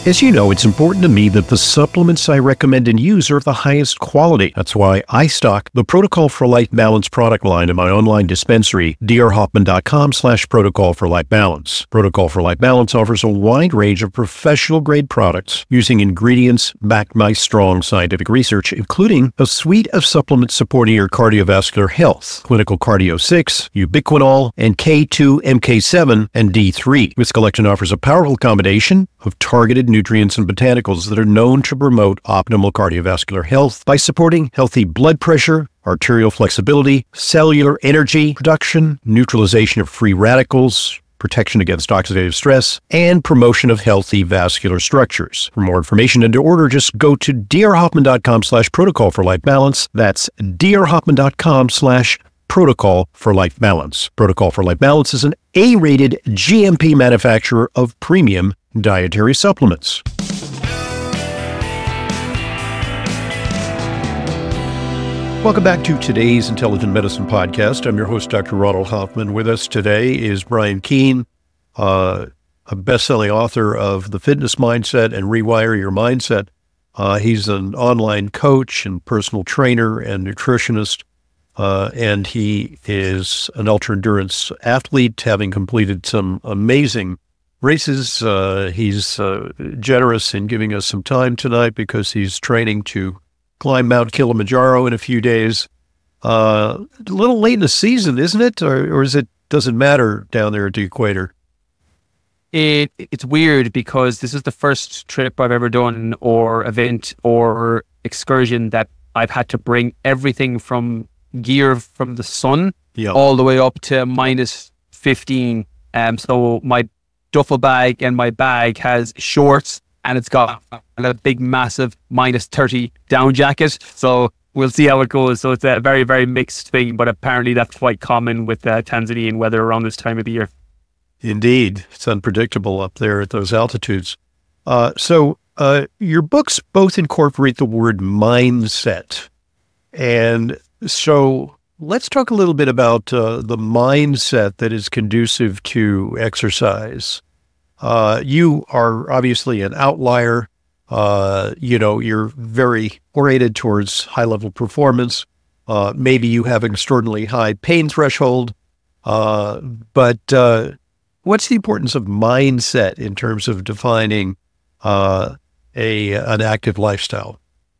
As you know, it's important to me that the supplements I recommend and use are of the highest quality. That's why I stock the Protocol for Life Balance product line in my online dispensary, drhoffman.com/Protocol for Life Balance. Protocol for Life Balance offers a wide range of professional-grade products using ingredients backed by strong scientific research, including a suite of supplements supporting your cardiovascular health: Clinical Cardio 6, Ubiquinol, and K2, MK7, and D3. This collection offers a powerful combination of targeted nutrients and botanicals that are known to promote optimal cardiovascular health by supporting healthy blood pressure, arterial flexibility, cellular energy production, neutralization of free radicals, protection against oxidative stress, and promotion of healthy vascular structures. For more information and to order, just go to drhoffman.com/Protocol for Life Balance. That's drhoffman.com/Protocol for Life Balance. Protocol for Life Balance is an A-rated GMP manufacturer of premium dietary supplements. Welcome back to today's Intelligent Medicine Podcast. I'm your host, Dr. Ronald Hoffman. With us today is Brian Keane, a best-selling author of The Fitness Mindset and Rewire Your Mindset. He's an online coach and personal trainer and nutritionist, and he is an ultra-endurance athlete, having completed some amazing races. He's generous in giving us some time tonight because he's training to climb Mount Kilimanjaro in a few days. A little late in the season, isn't it? Or does it matter down there at the equator? It's weird because this is the first trip I've ever done, or event or excursion, that I've had to bring everything from gear from the sun all the way up to minus 15. So my duffel bag and my bag has shorts, and it's got a big, massive minus 30 down jacket. So we'll see how it goes. So it's a very, very mixed thing, but apparently that's quite common with Tanzanian weather around this time of the year. Indeed. It's unpredictable up there at those altitudes. So your books both incorporate the word mindset. And so let's talk a little bit about the mindset that is conducive to exercise. You are obviously an outlier. You're very oriented towards high-level performance. Maybe you have an extraordinarily high pain threshold. But what's the importance of mindset in terms of defining an active lifestyle?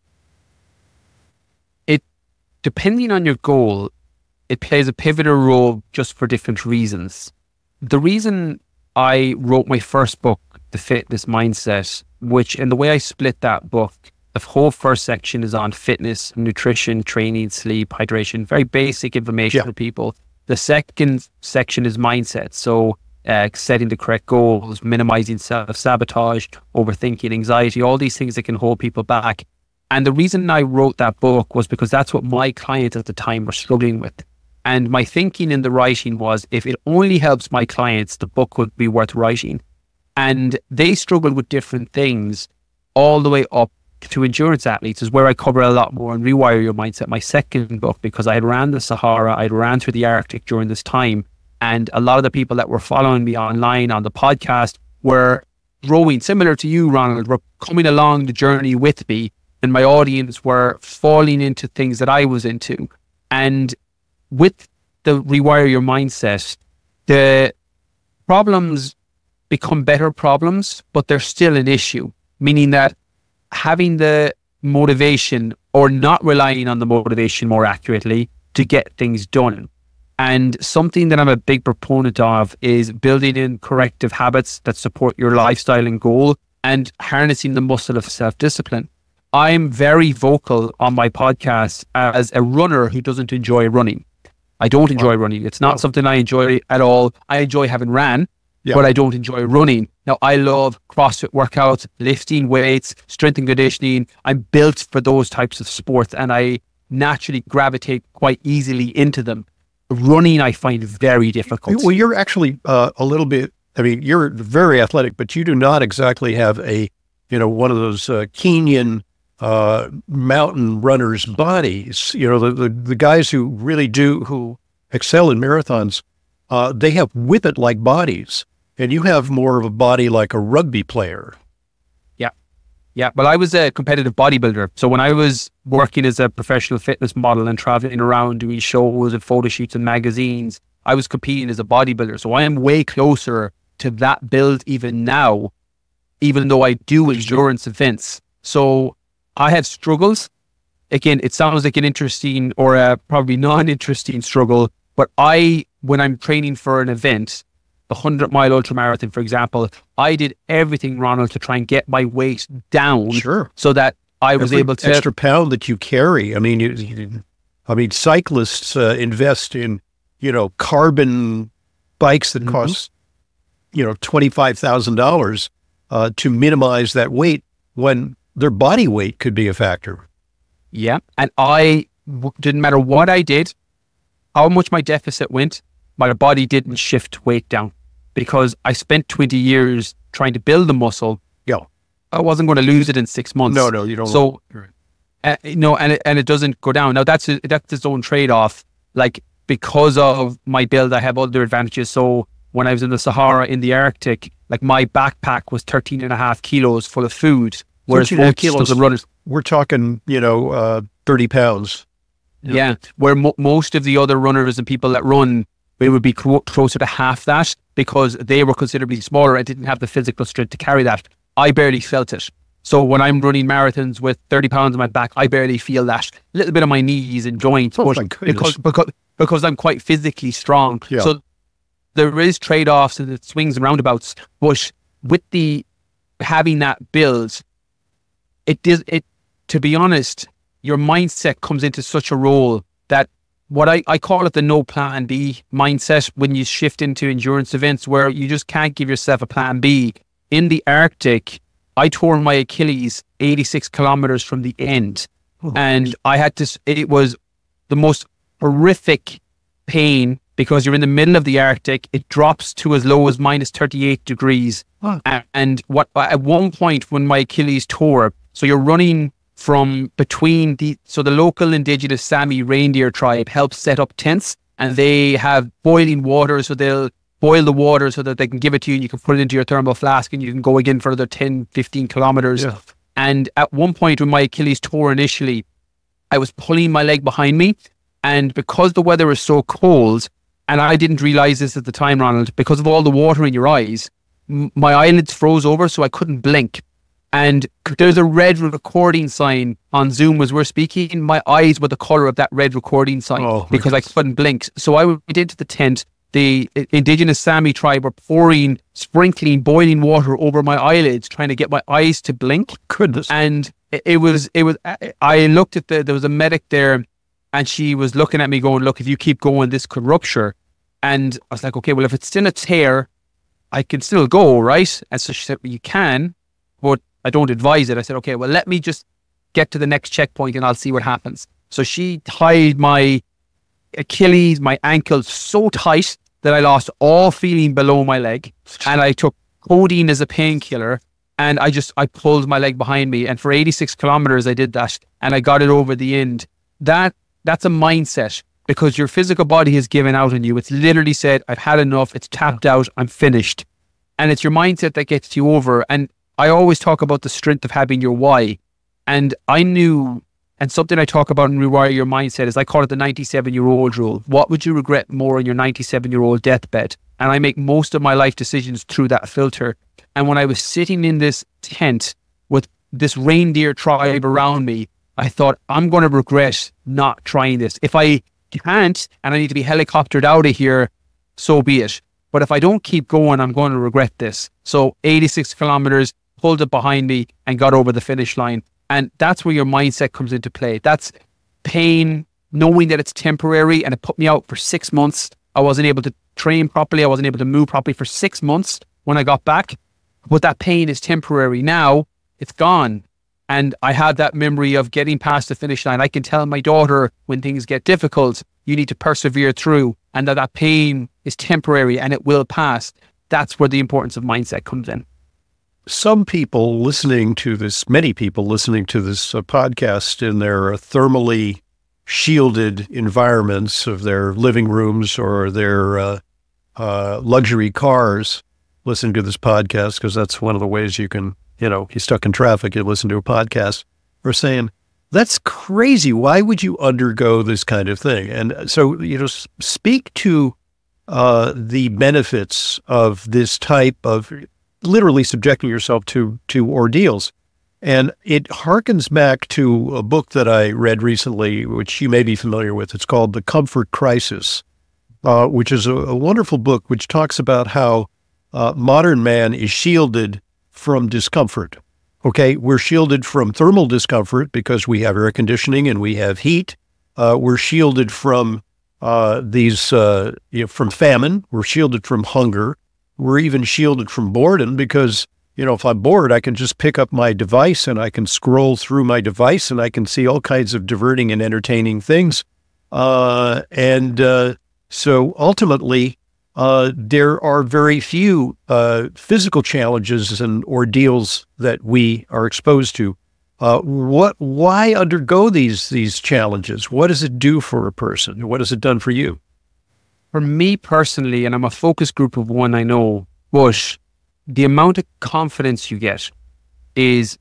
Depending on your goal, it plays a pivotal role just for different reasons. The reason I wrote my first book, The Fitness Mindset, which in the way I split that book, the whole first section is on fitness, nutrition, training, sleep, hydration, very basic information for people. The second section is mindset. So setting the correct goals, minimizing self-sabotage, overthinking, anxiety, all these things that can hold people back. And the reason I wrote that book was because that's what my clients at the time were struggling with. And my thinking in the writing was, if it only helps my clients, the book would be worth writing. And they struggled with different things all the way up to endurance athletes, is where I cover a lot more in Rewire Your Mindset, my second book, because I had ran the Sahara, I'd ran through the Arctic during this time. And a lot of the people that were following me online on the podcast were rowing, similar to you, Ronald, were coming along the journey with me. And my audience were falling into things that I was into. And with the Rewire Your Mindset, the problems become better problems, but they're still an issue. Meaning that having the motivation, or not relying on the motivation more accurately, to get things done. And something that I'm a big proponent of is building in corrective habits that support your lifestyle and goal, and harnessing the muscle of self-discipline. I'm very vocal on my podcast as a runner who doesn't enjoy running. I don't enjoy running. It's not something I enjoy at all. I enjoy having ran, but I don't enjoy running. Now, I love CrossFit workouts, lifting weights, strength and conditioning. I'm built for those types of sports, and I naturally gravitate quite easily into them. Running, I find very difficult. Well, you're actually a little bit, you're very athletic, but you do not exactly have one of those Kenyan mountain runners' bodies. The guys who really who excel in marathons, they have whippet-like bodies, and you have more of a body like a rugby player. Yeah, well, I was a competitive bodybuilder. So when I was working as a professional fitness model and traveling around doing shows and photo shoots and magazines, I was competing as a bodybuilder. So I am way closer to that build even now, even though I do endurance events. So I have struggles. Again, it sounds like an interesting or a probably non-interesting struggle, but when I'm training for an event, the 100-mile ultramarathon, for example, I did everything, Ronald, to try and get my weight down, so that I was able to extra pound that you carry. I mean, cyclists invest in carbon bikes that cost $25,000 to minimize that weight when their body weight could be a factor. Yeah, and I didn't matter what I did, how much my deficit went, my body didn't shift weight down because I spent 20 years trying to build the muscle. Yeah, I wasn't going to lose it in 6 months. No, you don't. So, and it doesn't go down. Now that's its own trade-off. Like, because of my build, I have other advantages. So when I was in the Sahara in the Arctic, like my backpack was 13.5 kilos full of food, whereas most kilos, of the runners, we're talking 30 pounds. Yeah, where most of the other runners and people that run, it would be closer to half that because they were considerably smaller and didn't have the physical strength to carry that. I barely felt it. So when I'm running marathons with 30 pounds on my back, I barely feel that. A little bit on my knees and joints, because I'm quite physically strong. Yeah. So there is trade-offs and it swings and roundabouts. But with having that build, to be honest, your mindset comes into such a role that what I call it the no plan B mindset when you shift into endurance events where you just can't give yourself a plan B. In the Arctic, I tore my Achilles 86 kilometers from the end. And it was the most horrific pain because you're in the middle of the Arctic. It drops to as low as minus 38 degrees. And at one point when my Achilles tore, so you're running from between the local indigenous Sami reindeer tribe helps set up tents, and they have boiling water, so they'll boil the water so that they can give it to you and you can put it into your thermal flask and you can go again for another 10, 15 kilometers. Yeah. And at one point when my Achilles tore initially, I was pulling my leg behind me, and because the weather was so cold, and I didn't realize this at the time, Ronald, because of all the water in your eyes, my eyelids froze over so I couldn't blink. And there's a red recording sign on Zoom as we're speaking. My eyes were the color of that red recording sign because I couldn't blink. So I went into the tent. The indigenous Sami tribe were sprinkling boiling water over my eyelids, trying to get my eyes to blink. Goodness. And it was, I looked at there was a medic there and she was looking at me going, look, if you keep going, this could rupture. And I was like, okay, well, if it's still a tear, I can still go, right? And so she said, well, you can, but I don't advise it. I said, okay, well, let me just get to the next checkpoint and I'll see what happens. So she tied my Achilles, my ankles so tight that I lost all feeling below my leg. And I took codeine as a painkiller and I pulled my leg behind me. And for 86 kilometers, I did that and I got it over the end. That's a mindset because your physical body has given out on you. It's literally said, I've had enough. It's tapped out. I'm finished. And it's your mindset that gets you over. And I always talk about the strength of having your why. And I knew, and something I talk about in Rewire Your Mindset is I call it the 97-year-old rule. What would you regret more on your 97-year-old deathbed? And I make most of my life decisions through that filter. And when I was sitting in this tent with this reindeer tribe around me, I thought, I'm going to regret not trying this. If I can't and I need to be helicoptered out of here, so be it. But if I don't keep going, I'm going to regret this. So 86 kilometers, pulled it behind me and got over the finish line. And that's where your mindset comes into play. That's pain, knowing that it's temporary, and it put me out for 6 months. I wasn't able to train properly. I wasn't able to move properly for 6 months when I got back. But that pain is temporary. Now it's gone. And I had that memory of getting past the finish line. I can tell my daughter when things get difficult, you need to persevere through, and that pain is temporary and it will pass. That's where the importance of mindset comes in. Some people listening to this, many people listening to this podcast in their thermally shielded environments of their living rooms or their luxury cars listening to this podcast, because that's one of the ways you can, you're stuck in traffic, you listen to a podcast, are saying, that's crazy. Why would you undergo this kind of thing? And so, speak to the benefits of this type of literally subjecting yourself to ordeals. And it harkens back to a book that I read recently, which you may be familiar with. It's called The Comfort Crisis, which is a wonderful book which talks about how modern man is shielded from discomfort. Okay, we're shielded from thermal discomfort because we have air conditioning and we have heat. We're shielded from from famine. We're shielded from hunger. We're even shielded from boredom because, if I'm bored, I can just pick up my device and I can scroll through my device and I can see all kinds of diverting and entertaining things. So ultimately, there are very few physical challenges and ordeals that we are exposed to. Why undergo these challenges? What does it do for a person? What has it done for you? For me personally, and I'm a focus group of one, I know, but the amount of confidence you get is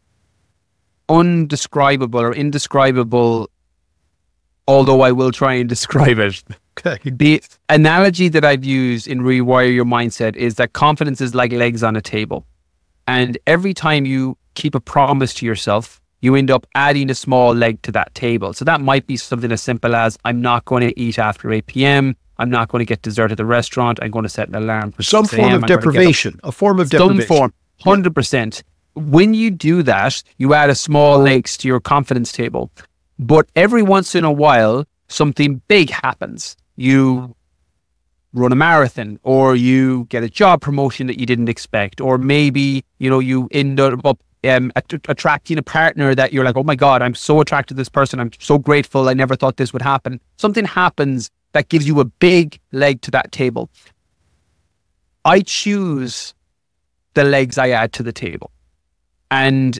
undescribable or indescribable, although I will try and describe it. Okay. The analogy that I've used in Rewire Your Mindset is that confidence is like legs on a table. And every time you keep a promise to yourself, you end up adding a small leg to that table. So that might be something as simple as, I'm not going to eat after 8 p.m. I'm not going to get dessert at the restaurant. I'm going to set an alarm for some form of deprivation. A form of deprivation. Some form, 100%. When you do that, you add a small legs to your confidence table. But every once in a while, something big happens. You run a marathon, or you get a job promotion that you didn't expect, or maybe, you end up attracting a partner that you're like, oh my God, I'm so attracted to this person. I'm so grateful. I never thought this would happen. Something happens that gives you a big leg to that table. I choose the legs I add to the table. And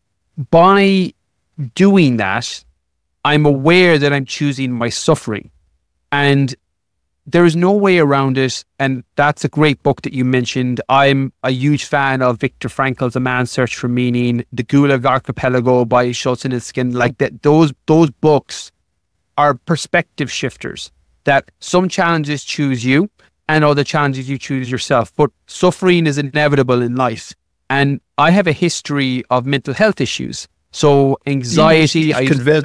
by doing that, I'm aware that I'm choosing my suffering. And there is no way around it. And that's a great book that you mentioned. I'm a huge fan of Viktor Frankl's A Man's Search for Meaning, The Gulag Archipelago by Solzhenitsyn. Like that, those books are perspective shifters, that some challenges choose you and other challenges you choose yourself. But suffering is inevitable in life. And I have a history of mental health issues. So anxiety. You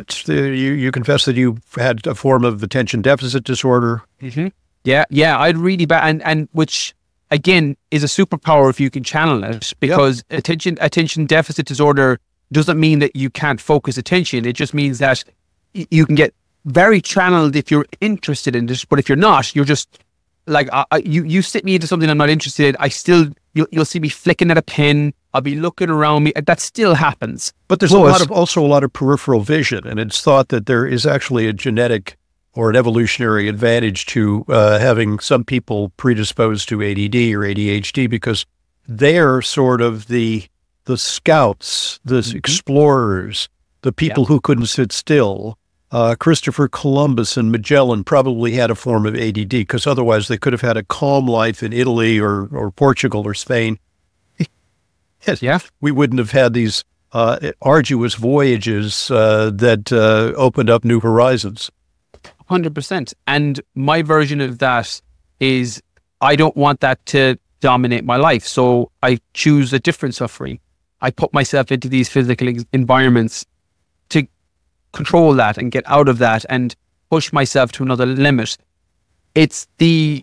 confess that you had a form of attention deficit disorder. Mm-hmm. Yeah, I'd really bad, and which again is a superpower if you can channel it, because attention deficit disorder doesn't mean that you can't focus attention. It just means that you can get very channeled if you're interested in this, but if you're not, you're just like you sit me into something I'm not interested in. You'll see me flicking at a pen. I'll be looking around me. That still happens. But there's also a lot of peripheral vision, and it's thought that there is actually a genetic or an evolutionary advantage to having some people predisposed to ADD or ADHD, because they're sort of the scouts, the explorers, the people who couldn't sit still. Christopher Columbus and Magellan probably had a form of ADD, because otherwise they could have had a calm life in Italy or Portugal or Spain. Yes, yeah. We wouldn't have had these arduous voyages that opened up new horizons. 100%. And my version of that is, I don't want that to dominate my life. So I choose a different suffering. I put myself into these physical environments to control that and get out of that and push myself to another limit. It's the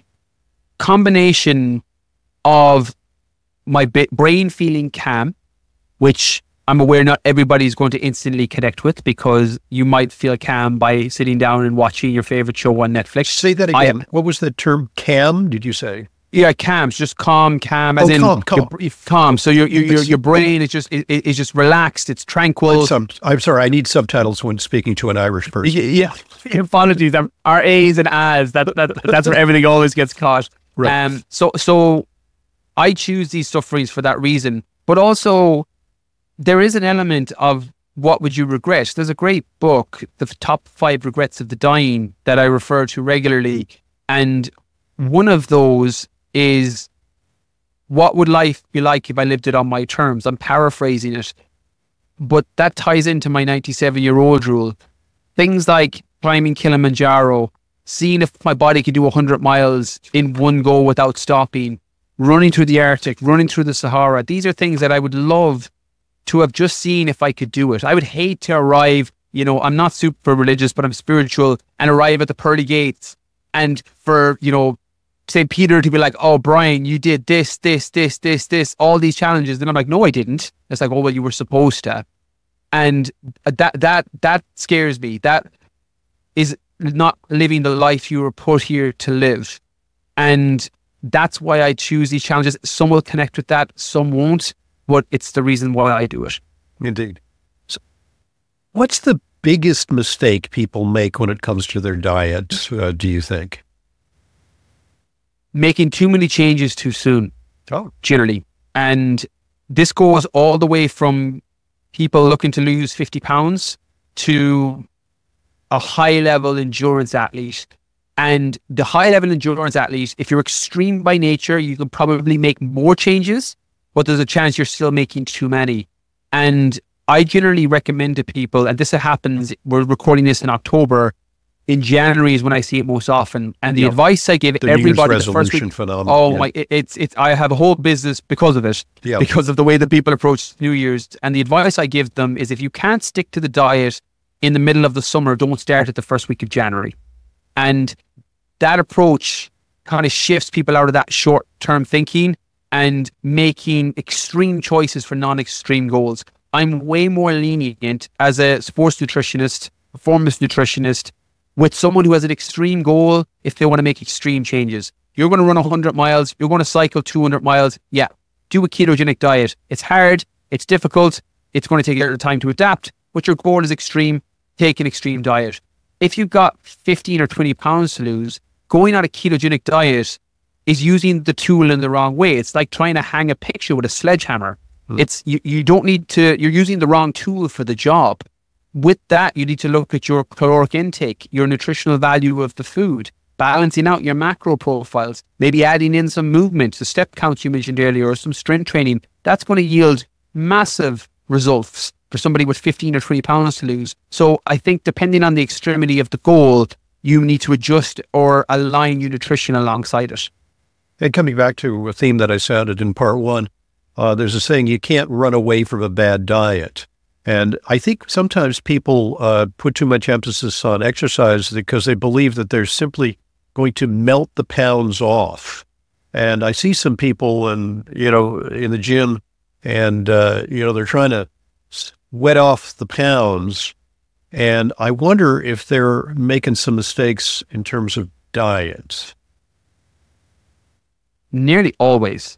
combination of my brain feeling calm, which I'm aware not everybody's going to instantly connect with, because you might feel calm by sitting down and watching your favorite show on Netflix. Say that again. What was the term? Calm, did you say? Yeah, calm. It's just calm, as in calm. So your brain is just relaxed. It's tranquil. I'm sorry, I need subtitles when speaking to an Irish person. Yeah, apologies. Our A's and A's. That's where everything always gets caught. Right. So I choose these sufferings for that reason. But also, there is an element of what would you regret? There's a great book, The Top 5 Regrets of the Dying, that I refer to regularly. And one of those is what would life be like if I lived it on my terms? I'm paraphrasing it. But that ties into my 97-year-old rule. Things like climbing Kilimanjaro, seeing if my body can do 100 miles in one go without stopping, running through the Arctic, running through the Sahara. These are things that I would love to have just seen if I could do it. I would hate to arrive, I'm not super religious, but I'm spiritual, and arrive at the pearly gates and for, St. Peter to be like, oh, Brian, you did this, all these challenges. Then I'm like, no, I didn't. It's like, oh, well, you were supposed to. And that scares me. That is not living the life you were put here to live. And that's why I choose these challenges. Some will connect with that, some won't, but it's the reason why I do it. Indeed. So what's the biggest mistake people make when it comes to their diet, do you think? Making too many changes too soon, generally. And this goes all the way from people looking to lose 50 pounds to a high-level endurance athlete. And the high-level endurance athlete, if you're extreme by nature, you can probably make more changes, but there's a chance you're still making too many. And I generally recommend to people, and this happens, we're recording this in October, in January is when I see it most often. And the advice I give everybody the first week, I have a whole business because of it, because of the way that people approach New Year's. And the advice I give them is if you can't stick to the diet in the middle of the summer, don't start at the first week of January. And that approach kind of shifts people out of that short-term thinking and making extreme choices for non-extreme goals. I'm way more lenient as a sports nutritionist, performance nutritionist, with someone who has an extreme goal if they want to make extreme changes. You're going to run 100 miles, you're going to cycle 200 miles. Yeah, do a ketogenic diet. It's hard, it's difficult, it's going to take a little time to adapt, but your goal is extreme, take an extreme diet. If you've got 15 or 20 pounds to lose, going on a ketogenic diet is using the tool in the wrong way. It's like trying to hang a picture with a sledgehammer. It's you don't need to, you're using the wrong tool for the job. With that, you need to look at your caloric intake, your nutritional value of the food, balancing out your macro profiles, maybe adding in some movement, the step counts you mentioned earlier, or some strength training. That's going to yield massive results for somebody with 15 or 20 pounds to lose. So I think depending on the extremity of the goal, you need to adjust or align your nutrition alongside it. And coming back to a theme that I sounded in part one, there's a saying, you can't run away from a bad diet. And I think sometimes people put too much emphasis on exercise because they believe that they're simply going to melt the pounds off. And I see some people in the gym and, they're trying to sweat off the pounds. And I wonder if they're making some mistakes in terms of diet. Nearly always.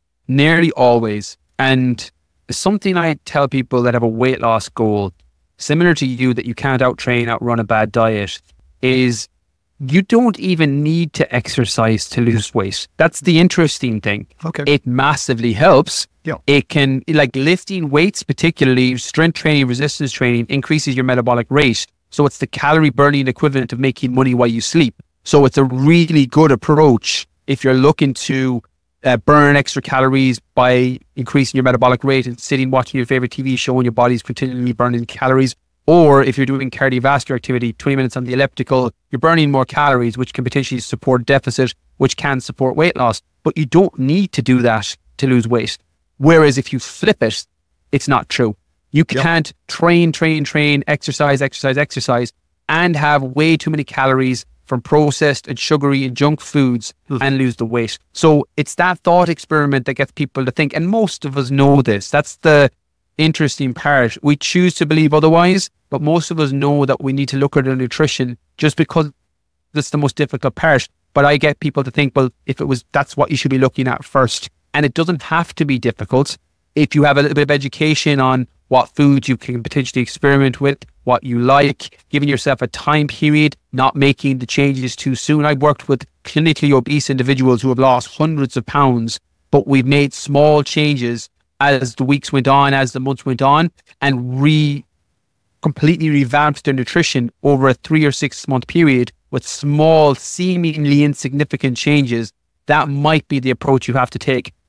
And something I tell people that have a weight loss goal, similar to you, that you can't outrun a bad diet, is you don't even need to exercise to lose weight. That's the interesting thing. Okay. It massively helps. Yeah. It can, like lifting weights, particularly strength training, resistance training, increases your metabolic rate. So it's the calorie burning equivalent of making money while you sleep. So it's a really good approach if you're looking to burn extra calories by increasing your metabolic rate and sitting watching your favorite TV show and your body's continually burning calories. Or if you're doing cardiovascular activity, 20 minutes on the elliptical, you're burning more calories, which can potentially support deficit, which can support weight loss. But you don't need to do that to lose weight. Whereas if you flip it, it's not true. You can't train, exercise, and have way too many calories from processed and sugary and junk foods and lose the weight. So it's that thought experiment that gets people to think, and most of us know this. That's the interesting part. We choose to believe otherwise, but most of us know that we need to look at our nutrition just because that's the most difficult part. But I get people to think, well, that's what you should be looking at first. And it doesn't have to be difficult. If you have a little bit of education on what foods you can potentially experiment with, what you like, giving yourself a time period, not making the changes too soon. I've worked with clinically obese individuals who have lost hundreds of pounds, but we've made small changes as the weeks went on, as the months went on, and completely revamped their nutrition over a 3 or 6 month period with small, seemingly insignificant changes. That might be the approach you have to take.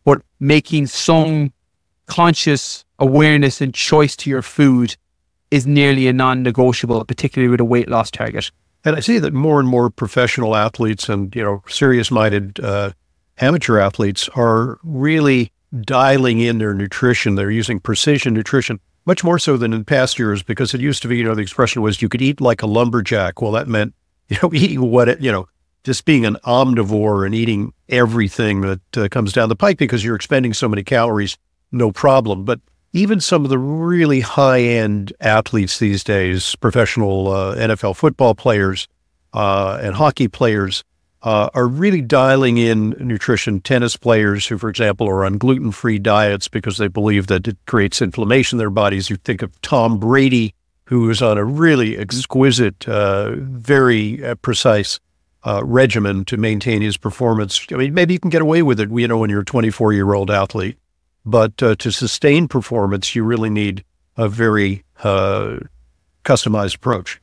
but making some conscious awareness and choice to your food is nearly a non-negotiable, particularly with a weight loss target. And I see that more and more professional athletes and, serious-minded amateur athletes are really dialing in their nutrition. They're using precision nutrition, much more so than in past years, because it used to be, the expression was you could eat like a lumberjack. Well, that meant, eating just being an omnivore and eating everything that comes down the pike because you're expending so many calories, no problem. But even some of the really high-end athletes these days, professional NFL football players and hockey players, are really dialing in nutrition. Tennis players who, for example, are on gluten-free diets because they believe that it creates inflammation in their bodies. You think of Tom Brady, who is on a really exquisite, very precise regimen to maintain his performance. I mean, maybe you can get away with it, when you're a 24-year-old athlete. But to sustain performance, you really need a very customized approach.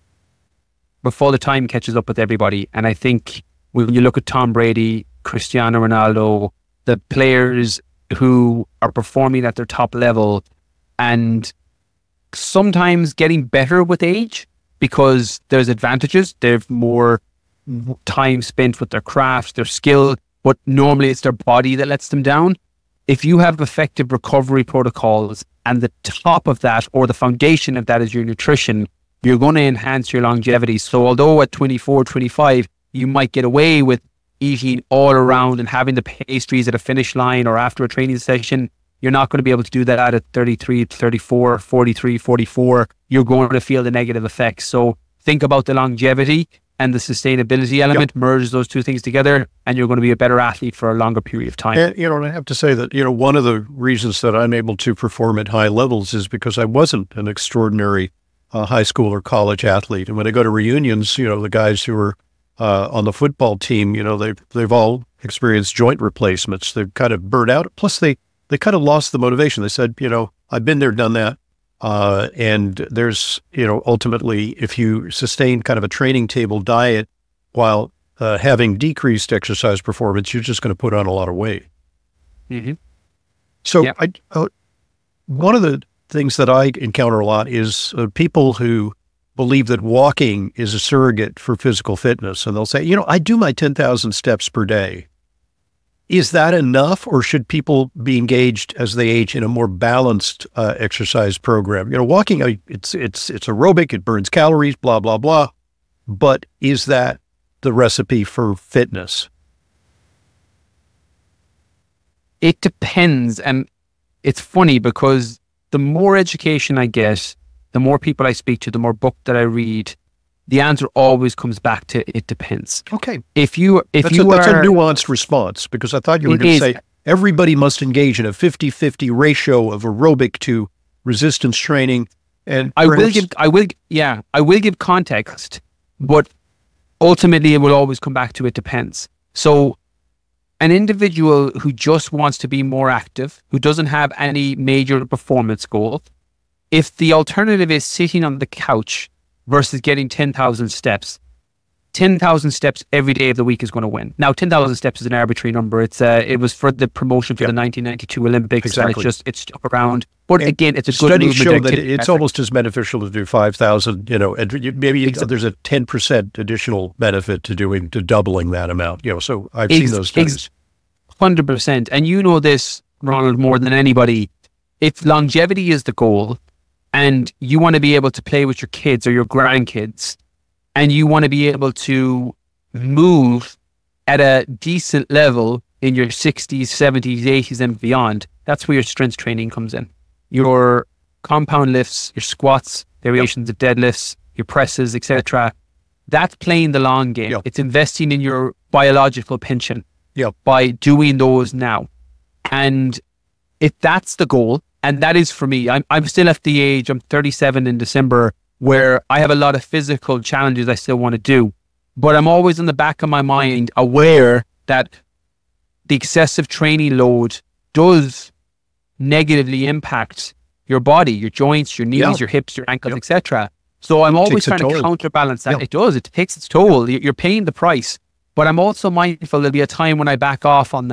Before the time catches up with everybody, and I think when you look at Tom Brady, Cristiano Ronaldo, the players who are performing at their top level and sometimes getting better with age because there's advantages. They've more time spent with their craft, their skill, but normally it's their body that lets them down. If you have effective recovery protocols and the top of that or the foundation of that is your nutrition, you're going to enhance your longevity. So although at 24, 25, you might get away with eating all around and having the pastries at a finish line or after a training session, you're not going to be able to do that at 33, 34, 43, 44. You're going to feel the negative effects. So think about the longevity and the sustainability element, merge those two things together, and you're going to be a better athlete for a longer period of time. And, and I have to say that, one of the reasons that I'm able to perform at high levels is because I wasn't an extraordinary high school or college athlete. And when I go to reunions, the guys who are on the football team, they've all experienced joint replacements. They've kind of burnt out. Plus, they kind of lost the motivation. They said, I've been there, done that. And there's, ultimately, if you sustain kind of a training table diet while having decreased exercise performance, you're just going to put on a lot of weight. Mm-hmm. So one of the things that I encounter a lot is people who believe that walking is a surrogate for physical fitness. And they'll say, I do my 10,000 steps per day. Is that enough, or should people be engaged as they age in a more balanced exercise program? Walking, it's aerobic, it burns calories, blah, blah, blah. But is that the recipe for fitness? It depends. And it's funny because the more education I get, the more people I speak to, the more book that I read, the answer always comes back to it depends. Okay. That's a nuanced response, because I thought you were going to say everybody must engage in a 50-50 ratio of aerobic to resistance training. And I will give context, but ultimately it will always come back to it depends. So an individual who just wants to be more active, who doesn't have any major performance goal, if the alternative is sitting on the couch versus getting 10,000 steps, 10,000 steps every day of the week is going to win. Now, 10,000 steps is an arbitrary number. It was for the promotion for the 1992 Olympics. Exactly. And it's stuck around. But again, it's a good studies movement. Show that it's almost as beneficial to do 5,000, and maybe there's a 10% additional benefit to doubling that amount. So I've seen those studies. 100%. And you know this, Ronald, more than anybody. If longevity is the goal, and you want to be able to play with your kids or your grandkids, and you want to be able to move at a decent level in your 60s, 70s, 80s, and beyond, that's where your strength training comes in. Your compound lifts, your squats, variations of deadlifts, your presses, etc. That's playing the long game. Yep. It's investing in your biological pension by doing those now. And if that's the goal, and that is for me, I'm still at the age, I'm 37 in December, where I have a lot of physical challenges I still want to do. But I'm always in the back of my mind aware that the excessive training load does negatively impact your body, your joints, your knees, your hips, your ankles, etc. So I'm always trying to counterbalance that. It does. It takes its toll. You're paying the price. But I'm also mindful there'll be a time when I back off on that.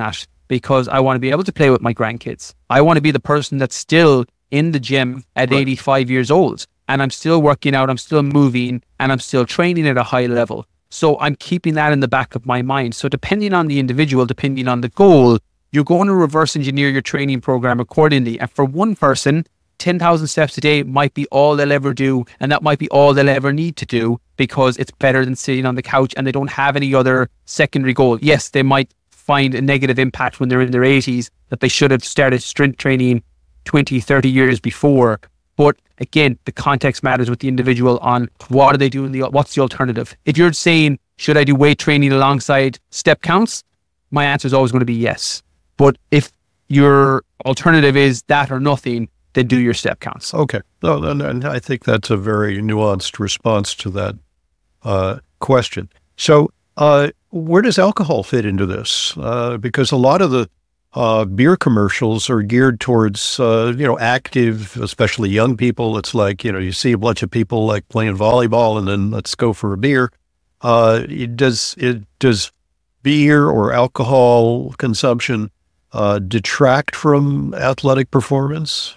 because I want to be able to play with my grandkids. I want to be the person that's still in the gym at 85 years old, and I'm still working out, I'm still moving, and I'm still training at a high level. So I'm keeping that in the back of my mind. So depending on the individual, depending on the goal, you're going to reverse engineer your training program accordingly. And for one person, 10,000 steps a day might be all they'll ever do. And that might be all they'll ever need to do, because it's better than sitting on the couch and they don't have any other secondary goal. Yes, they might find a negative impact when they're in their 80s that they should have started strength training 20, 30 years before. But again, the context matters with the individual on what are they doing, what's the alternative. If you're saying, should I do weight training alongside step counts? My answer is always going to be yes. But if your alternative is that or nothing, then do your step counts. Okay. No, and I think that's a very nuanced response to that question. So where does alcohol fit into this? Because a lot of the beer commercials are geared towards, active, especially young people. It's like, you see a bunch of people like playing volleyball and then let's go for a beer. Does beer or alcohol consumption detract from athletic performance?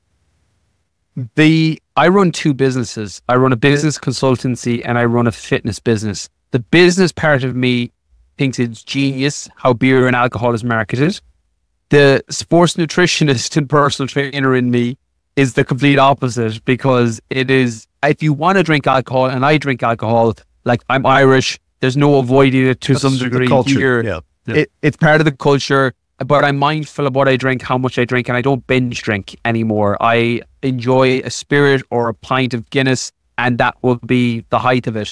I run two businesses. I run a business consultancy and I run a fitness business. The business part of me thinks it's genius how beer and alcohol is marketed. The sports nutritionist and personal trainer in me is the complete opposite, because it is, if you want to drink alcohol, and I drink alcohol, like I'm Irish, there's no avoiding it to some degree here. Yeah. It's part of the culture, but I'm mindful of what I drink, how much I drink, and I don't binge drink anymore. I enjoy a spirit or a pint of Guinness, and that will be the height of it.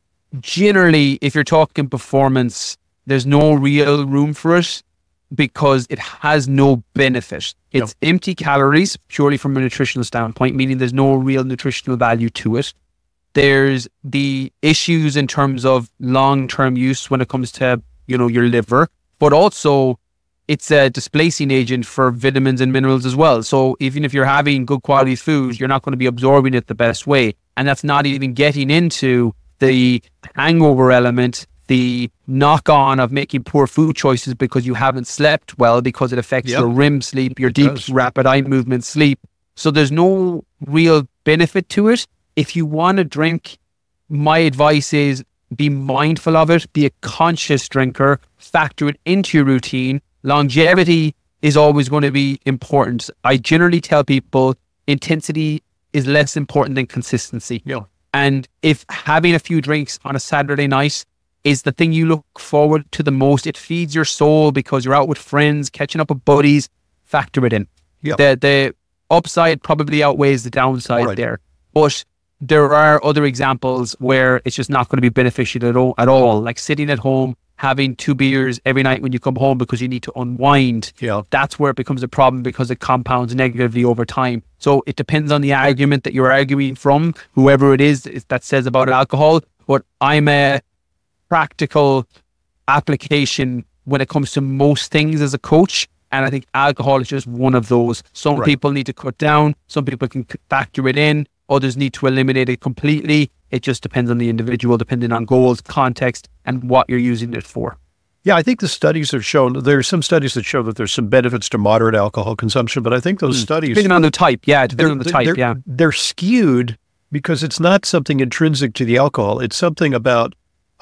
Generally, if you're talking performance, there's no real room for it, because it has no benefit. It's empty calories purely from a nutritional standpoint, meaning there's no real nutritional value to it. There's the issues in terms of long-term use when it comes to, your liver, but also it's a displacing agent for vitamins and minerals as well. So even if you're having good quality food, you're not going to be absorbing it the best way. And that's not even getting into the hangover element, the knock-on of making poor food choices because you haven't slept well, because it affects your REM sleep, your deep rapid eye movement sleep. So there's no real benefit to it. If you want to drink, my advice is be mindful of it, be a conscious drinker, factor it into your routine. Longevity is always going to be important. I generally tell people intensity is less important than consistency. Yeah. And if having a few drinks on a Saturday night is the thing you look forward to the most, it feeds your soul because you're out with friends, catching up with buddies, factor it in. Yep. The upside probably outweighs the downside there. But there are other examples where it's just not going to be beneficial at all. Like sitting at home, having 2 beers every night when you come home because you need to unwind. Yeah. That's where it becomes a problem, because it compounds negatively over time. So it depends on the argument that you're arguing from, whoever it is that says about alcohol. But I'm a practical application when it comes to most things as a coach. And I think alcohol is just one of those. Some people need to cut down. Some people can factor it in. Others need to eliminate it completely. It just depends on the individual, depending on goals, context, and what you're using it for. Yeah, I think the studies have shown, there are some studies that show that there's some benefits to moderate alcohol consumption, but I think those studies... Depending on the type, depending on the type. They're skewed because it's not something intrinsic to the alcohol. It's something about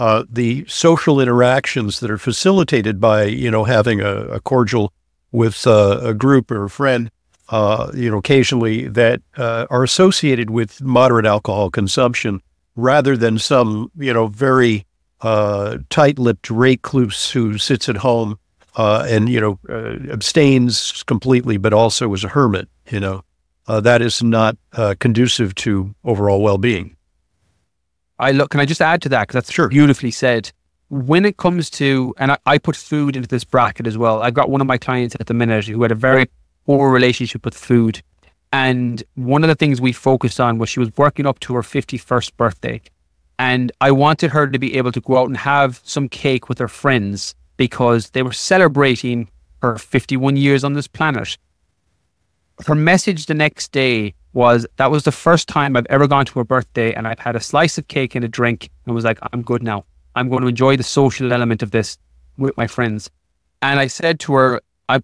the social interactions that are facilitated by, having a cordial with a group or a friend, occasionally, that are associated with moderate alcohol consumption, rather than some, very tight-lipped recluse who sits at home and, abstains completely, but also is a hermit. That is not conducive to overall well-being. Can I just add to that? Because that's beautifully said. When it comes to, and I put food into this bracket as well. I've got one of my clients at the minute who had a very poor relationship with food. And one of the things we focused on was she was working up to her 51st birthday. And I wanted her to be able to go out and have some cake with her friends because they were celebrating her 51 years on this planet. Her message the next day was, that was the first time I've ever gone to her birthday and I've had a slice of cake and a drink and was like, I'm good now. I'm going to enjoy the social element of this with my friends. And I said to her,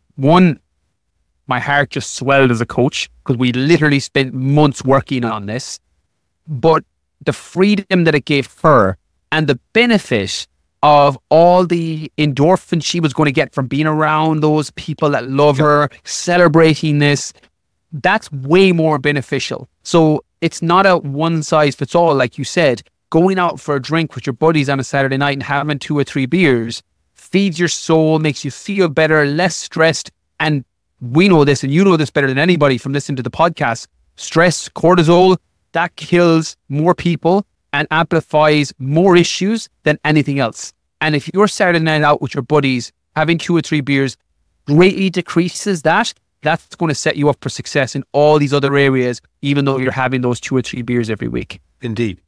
my heart just swelled as a coach because we literally spent months working on this. But the freedom that it gave her and the benefit of all the endorphins she was going to get from being around those people that love her, celebrating this, that's way more beneficial. So it's not a one size fits all, like you said. Going out for a drink with your buddies on a Saturday night and having 2 or 3 beers feeds your soul, makes you feel better, less stressed. And we know this, and you know this better than anybody from listening to the podcast. Stress, cortisol, that kills more people and amplifies more issues than anything else. And if you're Saturday night out with your buddies, having 2 or 3 beers greatly decreases that. That's going to set you up for success in all these other areas, even though you're having those 2 or 3 beers every week. Indeed.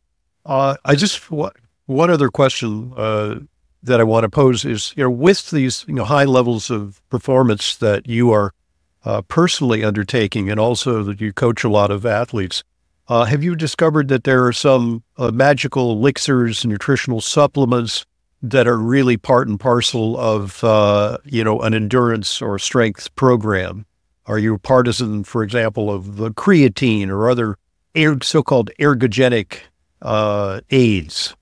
One other question that I want to pose is, with these, high levels of performance that you are personally undertaking, and also that you coach a lot of athletes, have you discovered that there are some magical elixirs, nutritional supplements that are really part and parcel of, an endurance or strength program? Are you a partisan, for example, of the creatine or other so-called ergogenic aids?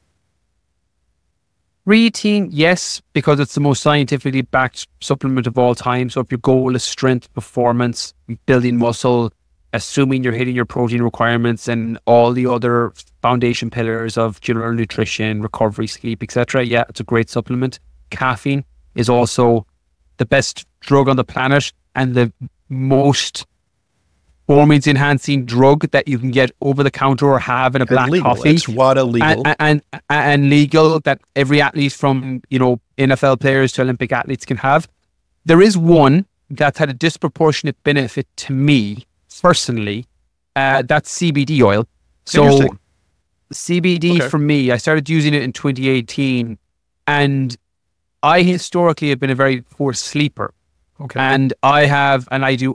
Creatine, yes, because it's the most scientifically backed supplement of all time. So if your goal is strength, performance, building muscle, assuming you're hitting your protein requirements and all the other foundation pillars of general nutrition, recovery, sleep, etc., yeah, it's a great supplement. Caffeine is also the best drug on the planet and the most performance enhancing drug that you can get over the counter or have in a black coffee. It's WADA legal. And legal, that every athlete from, NFL players to Olympic athletes can have. There is one that's had a disproportionate benefit to me personally. That's CBD oil. So CBD for me, I started using it in 2018, and I historically have been a very poor sleeper. Okay. And I do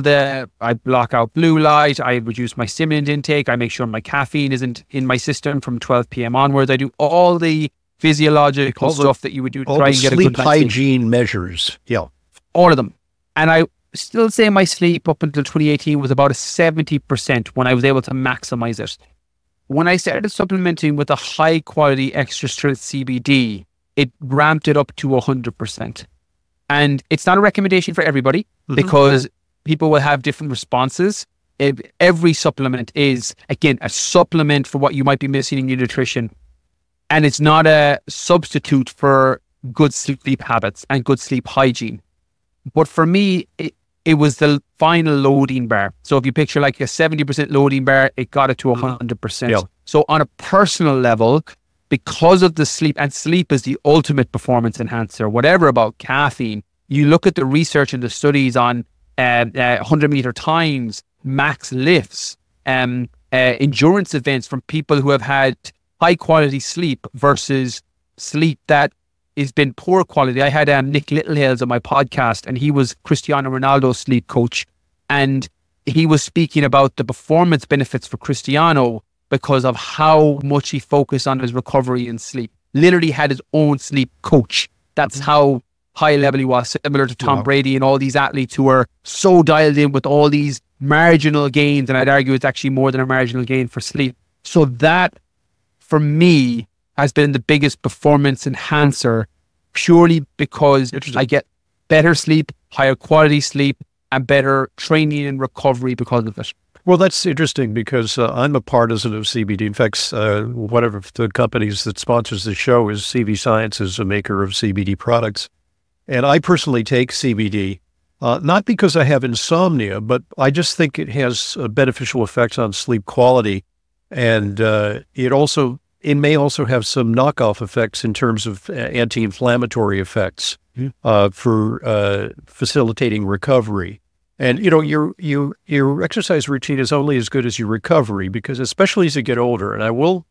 I block out blue light, I reduce my stimulant intake, I make sure my caffeine isn't in my system from 12 p.m. onwards. I do all the physiological stuff that you would do to try and get a good sleep hygiene measures. Yeah. All of them. And I still say my sleep up until 2018 was about a 70% when I was able to maximize it. When I started supplementing with a high quality extra strength CBD, it ramped it up to 100%. And it's not a recommendation for everybody because people will have different responses. Every supplement is, again, a supplement for what you might be missing in your nutrition. And it's not a substitute for good sleep habits and good sleep hygiene. But for me, it was the final loading bar. So if you picture like a 70% loading bar, it got it to 100%. Yeah. So on a personal level, because of the sleep, and sleep is the ultimate performance enhancer, whatever about caffeine, you look at the research and the studies on 100-meter times, max lifts, endurance events from people who have had high quality sleep versus sleep that has been poor quality. I had Nick Littlehales on my podcast, and he was Cristiano Ronaldo's sleep coach, and he was speaking about the performance benefits for Cristiano because of how much he focused on his recovery and sleep. Literally had his own sleep coach. That's how high level he was, similar to Tom Brady and all these athletes who are so dialed in with all these marginal gains. And I'd argue it's actually more than a marginal gain for sleep. So that, for me, has been the biggest performance enhancer, purely because I get better sleep, higher quality sleep, and better training and recovery because of it. Well, that's interesting because I'm a partisan of CBD. In fact, one of the companies that sponsors the show is CV Sciences, a maker of CBD products. And I personally take CBD, not because I have insomnia, but I just think it has beneficial effects on sleep quality. And it may also have some knockoff effects in terms of anti-inflammatory effects for facilitating recovery. And, your exercise routine is only as good as your recovery, because especially as you get older, and I will,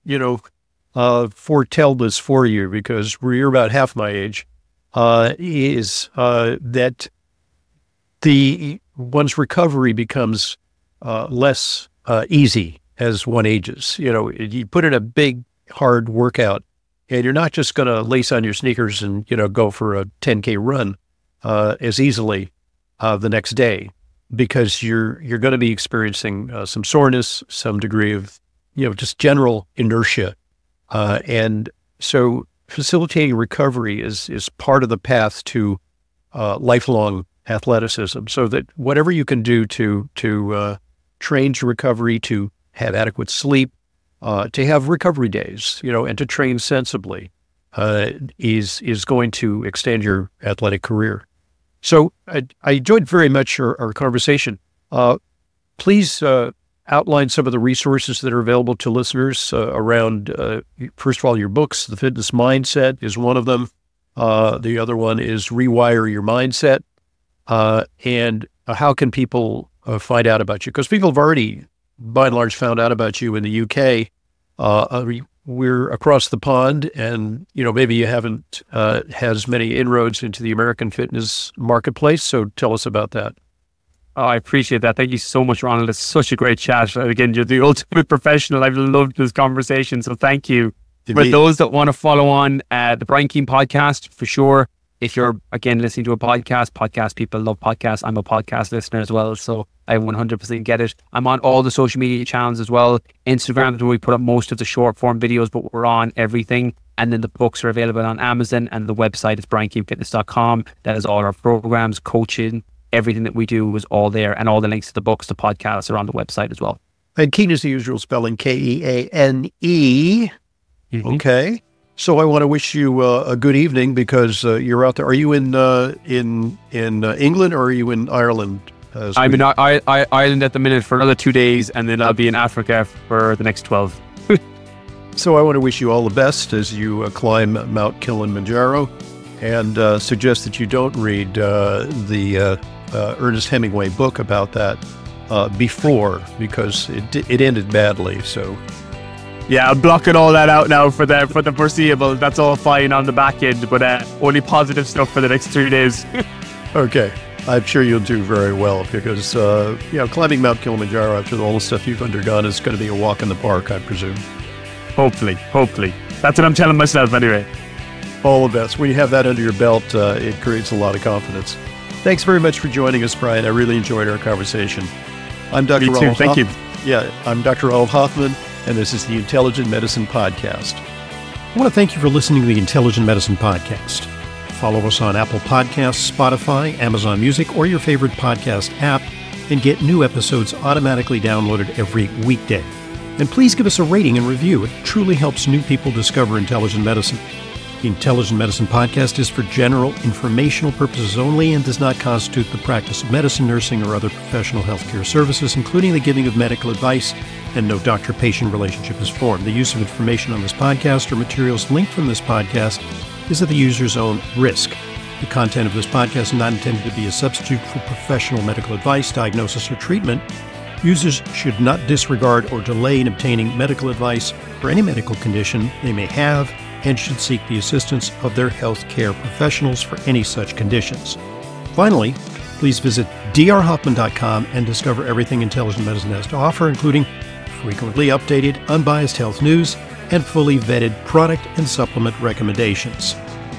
foretell this for you because you're about half my age, is that one's recovery becomes less easy as one ages. You put in a big, hard workout, and you're not just going to lace on your sneakers and, go for a 10K run. as easily the next day, because you're going to be experiencing some soreness, some degree of, just general inertia. And so facilitating recovery is part of the path to lifelong athleticism, so that whatever you can do to train to recovery, to have adequate sleep, to have recovery days, and to train sensibly, is going to extend your athletic career. So I enjoyed very much our conversation. Please outline some of the resources that are available to listeners around, first of all, your books. The Fitness Mindset is one of them. The other one is Rewire Your Mindset. And how can people find out about you? Because people have already, by and large, found out about you in the UK. We're across the pond, and maybe you haven't had as many inroads into the American fitness marketplace. So tell us about that. Oh, I appreciate that. Thank you so much, Ronald. It's such a great chat. Again, you're the ultimate professional. I've loved this conversation, so thank you. For those that want to follow on the Brian Keane podcast, for sure. If you're, again, listening to a podcast people love podcasts. I'm a podcast listener as well, so I 100% get it. I'm on all the social media channels as well. Instagram is where we put up most of the short form videos, but we're on everything. And then the books are available on Amazon, and the website is briankeanefitness.com. That is all our programs, coaching, everything that we do is all there. And all the links to the books, the podcasts are on the website as well. And Keane is the usual spelling, Keane. Mm-hmm. Okay. So I want to wish you a good evening, because you're out there. Are you in England, or are you in Ireland? I'm in Ireland at the minute for another 2 days, and then I'll be in Africa for the next 12. So I want to wish you all the best as you climb Mount Kilimanjaro, and suggest that you don't read the Ernest Hemingway book about that before, because it ended badly. So. Yeah, I'm blocking all that out now for the foreseeable. That's all fine on the back end, but only positive stuff for the next 3 days. Okay. I'm sure you'll do very well, because, climbing Mount Kilimanjaro after all the stuff you've undergone is going to be a walk in the park, I presume. Hopefully. That's what I'm telling myself anyway. All the best. When you have that under your belt, it creates a lot of confidence. Thanks very much for joining us, Brian. I really enjoyed our conversation. I'm Dr. Me too. Thank you. Yeah, I'm Dr. Ronald Hoffman, and this is the Intelligent Medicine Podcast. I want to thank you for listening to the Intelligent Medicine Podcast. Follow us on Apple Podcasts, Spotify, Amazon Music, or your favorite podcast app, and get new episodes automatically downloaded every weekday. And please give us a rating and review. It truly helps new people discover intelligent medicine. The Intelligent Medicine Podcast is for general informational purposes only and does not constitute the practice of medicine, nursing, or other professional healthcare services, including the giving of medical advice, and no doctor-patient relationship is formed. The use of information on this podcast or materials linked from this podcast is at the user's own risk. The content of this podcast is not intended to be a substitute for professional medical advice, diagnosis, or treatment. Users should not disregard or delay in obtaining medical advice for any medical condition they may have, and should seek the assistance of their healthcare professionals for any such conditions. Finally, please visit drhoffman.com and discover everything intelligent medicine has to offer, including frequently updated, unbiased health news and fully vetted product and supplement recommendations.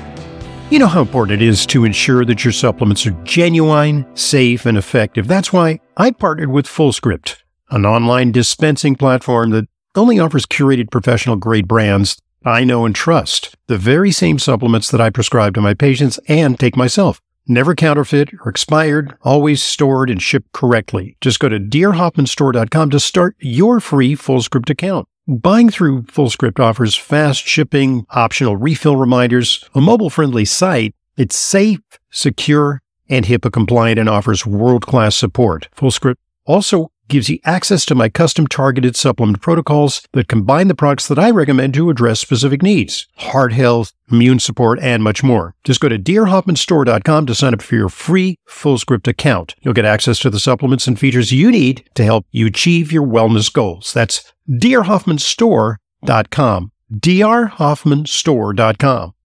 You know how important it is to ensure that your supplements are genuine, safe, and effective. That's why I partnered with Fullscript, an online dispensing platform that only offers curated professional-grade brands I know and trust, the very same supplements that I prescribe to my patients and take myself. Never counterfeit or expired, always stored and shipped correctly. Just go to drhoffmanstore.com to start your free Fullscript account. Buying through Fullscript offers fast shipping, optional refill reminders, a mobile-friendly site. It's safe, secure, and HIPAA-compliant, and offers world-class support. Fullscript also gives you access to my custom targeted supplement protocols that combine the products that I recommend to address specific needs: heart health, immune support, and much more. Just go to drhoffmanstore.com to sign up for your free Fullscript account. You'll get access to the supplements and features you need to help you achieve your wellness goals. That's drhoffmanstore.com. drhoffmanstore.com.